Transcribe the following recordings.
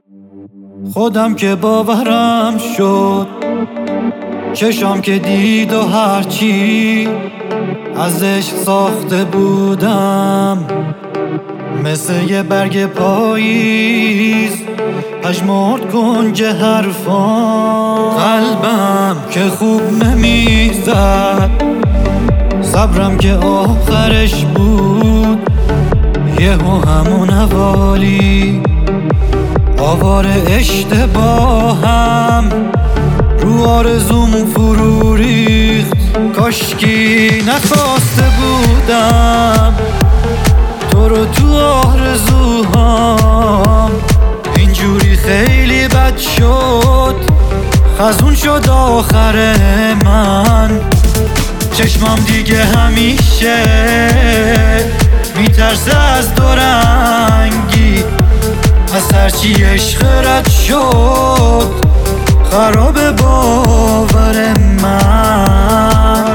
خودم که باورم شد، چشام که دید و هرچی ازش ساخته بودم مثل یه برگ پاییز پژمرد گنج حرفام. قلبم که خوب نمیزد، صبرم که آخرش بود، یهو همون حوالی آوار اشتباهم رو آرزوم فرو ریخت. کاشکی نخواسته بودم تو رو تو آرزوهام، اینجوری خیلی بد شد، خزون شد آخر من. چشمم دیگه همیشه میترسه از دورنگی، از هرچی عشق رد شد خراب باور من.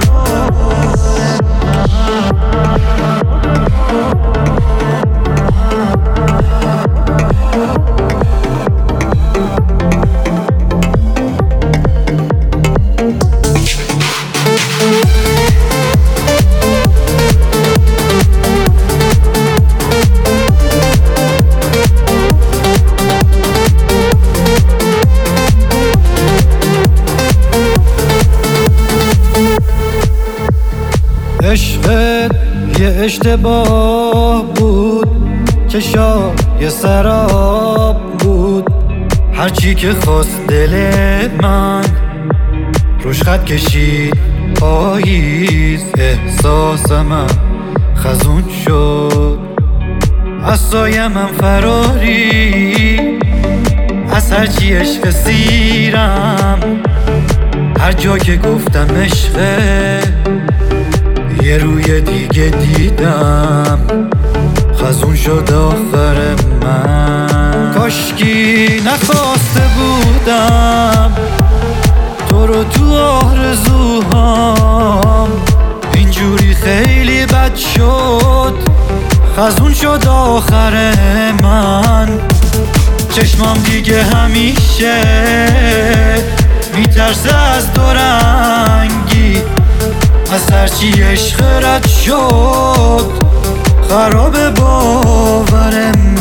عشقت یه اشتباه بود، چشات یه سراب بود، هرچی که خواست دل من روش خط کشید پاییز. احساس من خزون شد، از سایه من فراری، از هرچی عشق سیرم، هر جا که گفتم عشقه یه روی دیگه دیدم، خزون شد آخر من. کاشکی نخواسته بودم تو رو تو آرزوهام، اینجوری خیلی بد شد، خزون شد آخر من. چشمام دیگه همیشه میترسه از دورنگی، از هرچی عشق رد شد خراب باور من.